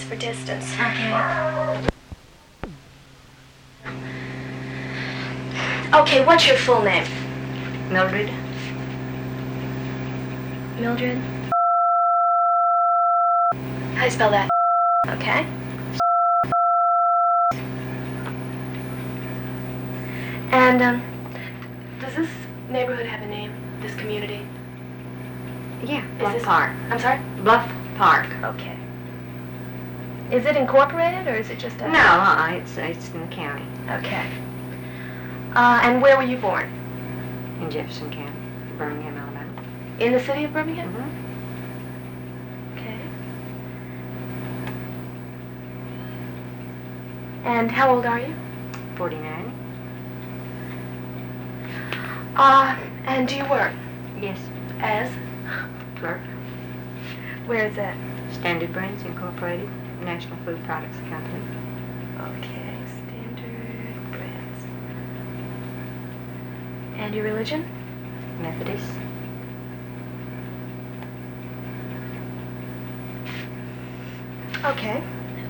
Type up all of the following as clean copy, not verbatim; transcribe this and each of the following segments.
for distance. Okay. Okay, what's your full name? Mildred. Mildred? How do you spell that? Okay. And, does this neighborhood have a name? This community? Yeah, Is Bluff this- Park. I'm sorry? Bluff Park. Okay. Is it incorporated, or is it just a... No, it's in the county, Okay. And where were you born? in Jefferson County, Birmingham, Alabama. In the city of Birmingham? Mm-hmm. Okay. And how old are you? 49. And do you work? Yes, As? clerk. Where is that? Standard Brands Incorporated, National Food Products Company. Okay, Standard Brands. And your religion? Methodist. Okay.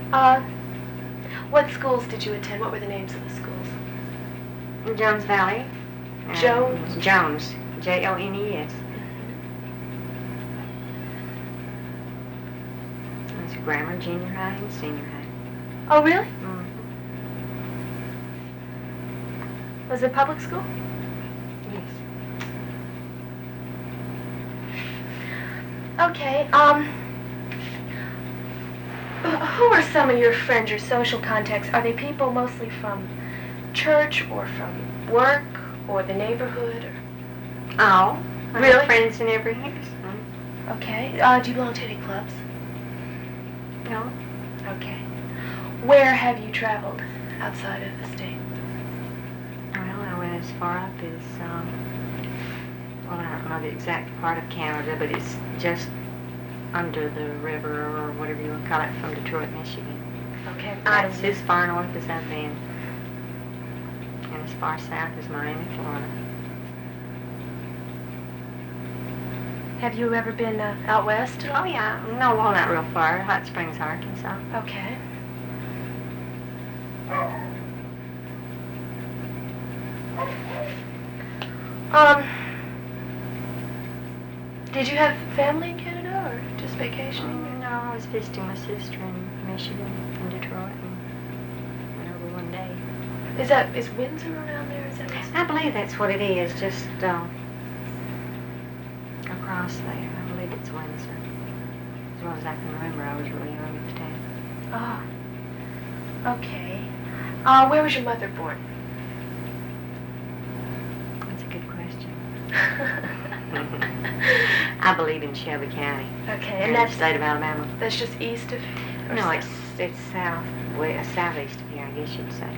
What schools did you attend? What were the names of the schools? Jones Valley. Jones? Jones. Jones. It's grammar, junior high, and senior high. Oh, really? Mm-hmm. Was it public school? Yes. Okay, who are some of your friends, your social contacts? Are they people mostly from church or from work or the neighborhood? Or... Oh, I Really? have friends in every house. Okay, do you belong to any clubs? No. Okay. Where have you traveled outside of the state? Well, I went as far up as, well, I don't know the exact part of Canada, but it's just under the river or whatever you want to call it from Detroit, Michigan. Okay, That's as far north as I've been. And as far south as Miami, Florida. Have you ever been out west? Oh, yeah. No, well, not real far. Hot Springs, Arkansas. Okay. Did you have family in Canada or just vacationing? No, I was visiting my sister in Michigan, in Detroit, and went over one day. Is Windsor around there? Is that I believe that's what it is, just across there. I believe it's Windsor. As well as I can remember, I was really young at the time. Oh. Okay. Where was your mother born? That's a good question. I believe in Shelby County. Okay, In and the that's state of Alabama. just east of. or No, south? it's southeast of here, I guess you'd say.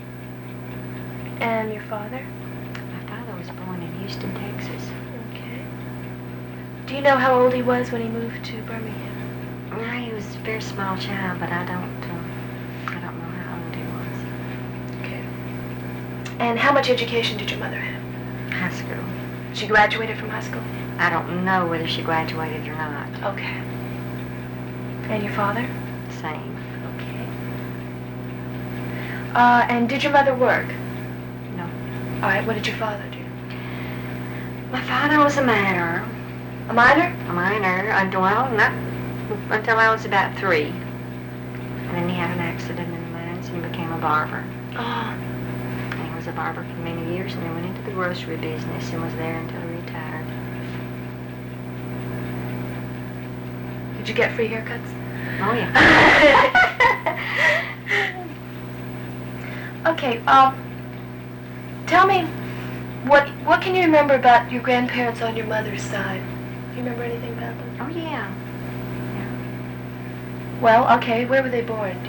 And your father? My father was born in Houston, Texas. Okay. Do you know how old he was when he moved to Birmingham? He was a very small child, but I don't know how old he was. Okay. And how much education did your mother have? High school. She graduated from high school? I don't know whether she graduated or not. Okay. And your father? Same. Okay. And did your mother work? No. All right, what did your father do? My father was a miner. A miner? A miner, well, not until I was about 3. And then he had an accident in the mines and he became a barber. Oh. And he was a barber for many years and then went into the grocery business and was there until he retired. Did you get free haircuts? Oh, yeah. Okay, tell me, what can you remember about your grandparents on your mother's side? Do you remember anything about them? Oh, yeah. Well, okay, where were they born?